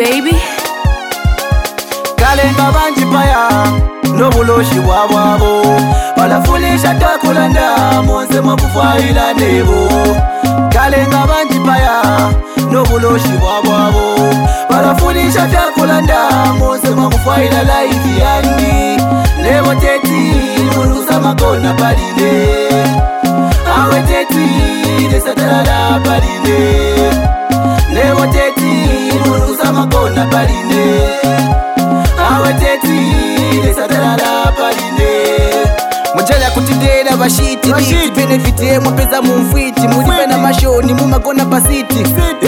baby. Kalenga banji paya nobuloshi bwabwabo balafulisha takulanda monse mwakufaila nebo. Kalenga banji paya nobuloshi bwabwabo balafulisha takulanda monse mwakufaila life yandi nebo teti muruza makona baline awe teti desatarala baline nebo teti muruza makona baline awe teti desatarala baline. Mujala kutidela bashiti benefite mwapeza mumfiti mulipe na mashoni mumagona basiti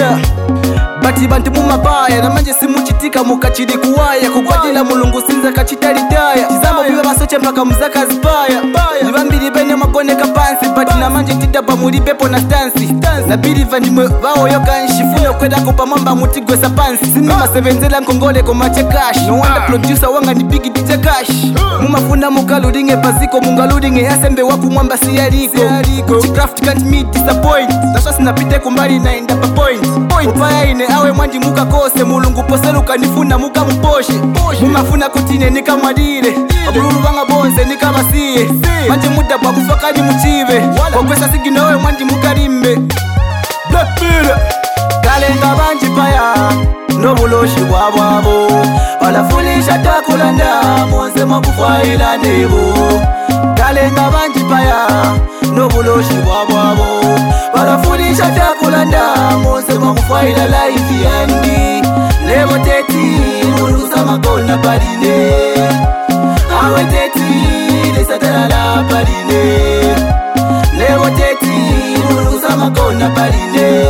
bati bantu mumapaya na manje simuchitika mukachiri kuwaya kukwatila mulungu sinza kachitalitaya tizama biba basoche mpaka muzaka zipaya nibambili bene magoneka pansi bati na manje tidaba mulipepo na stansi na biliva ndimwe bao yokanshi funo kweda kupa mamba mutigwe sa pansi sinima sevenzela nkongole komache cash no wonder producer wanga ni big DJ cash mumafuna mukaludinge pasiko mungaludinge yasembe waku mwamba siyaliko Kuchicraft can't me disappoint Nasha sinapite kumbali na enda pa point Upaya ine awe mwanji muka kose mulungu poselu kanifuna muka mposhe mumafuna kutine nika mwadile abululu wanga bonze nika basiye manje muda kwa kufakani muchive kwa kwesa sigi nawe mwanji muka rimbe Black Mirror. Kalenga banji paya nobuloshi bwabwabo balafulisha takulanda monse mwakufaila nebo. Kalenga banji paya nobuloshi bwabwabo balafulisha takulanda monse mwakufaila life yandi nebo teti muruza makona baline awe teti desatarala baline nebo teti muruza makona baline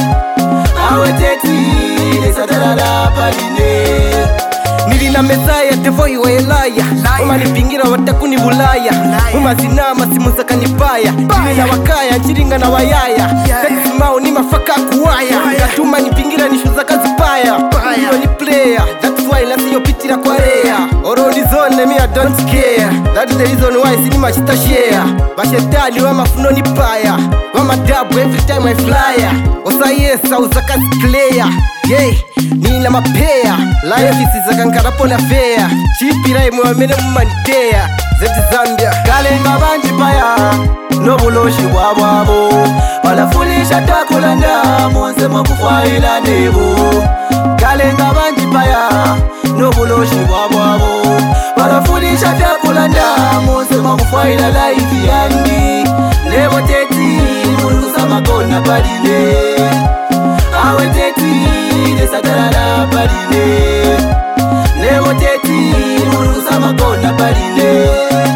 awe teti desatarala baline. Nilina mesaya tevo iwa elaya Uma nipingira watakuni bulaya Uma zinama simu zaka nipaya Nilina wakaya nchiringa na wayaya Teksi mao ni mafaka kuwaya Katuma nipingira nishu zaka zipaya Nilo ni player That's why nasi yopitira kwa rea Oro ni zone me I don't care That is the reason why sinima chita share Bashetani wa mafuno ni paya Wama dabu every time I flyer Osa yesa uzaka ziklea Yeah, nina mapea Life isi zaka nkarapo na fea Chipira imu wamene mumanitea Zeti Zambia. Kalenga banji paya nobuloshi bwabwabo balafulisha takulanda monse mwakufaila nebo. Kalenga banji paya nobuloshi bwabwabo balafulisha takulanda monse mwakufaila life yandi nebo teti muruza makona baline awe teti desatarala baline nebo teti muruza makona baline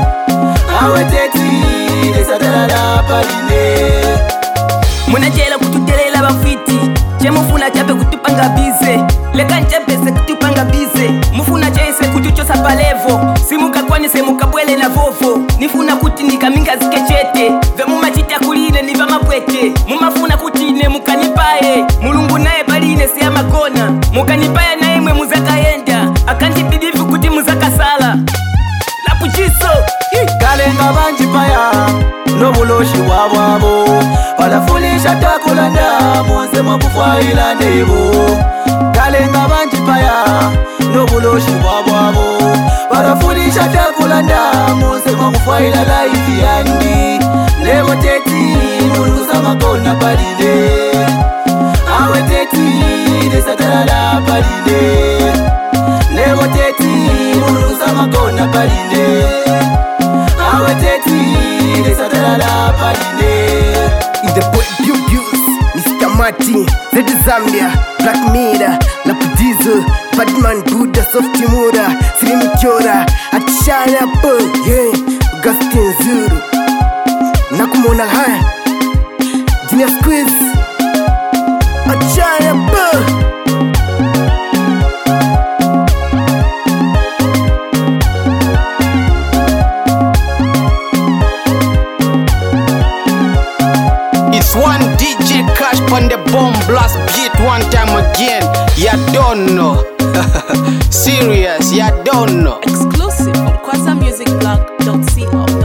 awe teti desatarala baline. Munajela kutudelela bafiti chemufuna chape kutupanga bize leka nchepese kutupanga bize mufuna chese kutuchosa palevo simuka kwani semuka bwele na vovo nifuna kutindika minga zikechete ve mumachita kuline ni vamapwete mumafuna kutine mukanipaye mulungu naye baline siya magona mukanipaye naye mwe muzaka yenda akantibidivu kuti muzaka sala lapuchiso. Kalenga banji paya nobuloshi bwabwabo balafulisha takulanda monse mwakufaila nebo. Kalenga banji paya nobuloshi bwabwabo balafulisha takulanda monse mwakufaila life yandi nebo teti muruza makona baline awe teti desatarala baline nebo teti muruza makona baline awe teti desatarala baline. In the boy Bubius, Mr. Martin, Zeti Zambia, Black Mirror, Lapudizo, Badman Buddha, Softy Mura, Slim Chora, Atishana Po, yeah, Augustin Zuru, Nakumona High, Junior Squeeze, Atishana Po. It's one DJ Cash on the bomb blast beat one time again. Ya don't know. Serious, ya don't know. Exclusive from KwazaMusicBlog.co.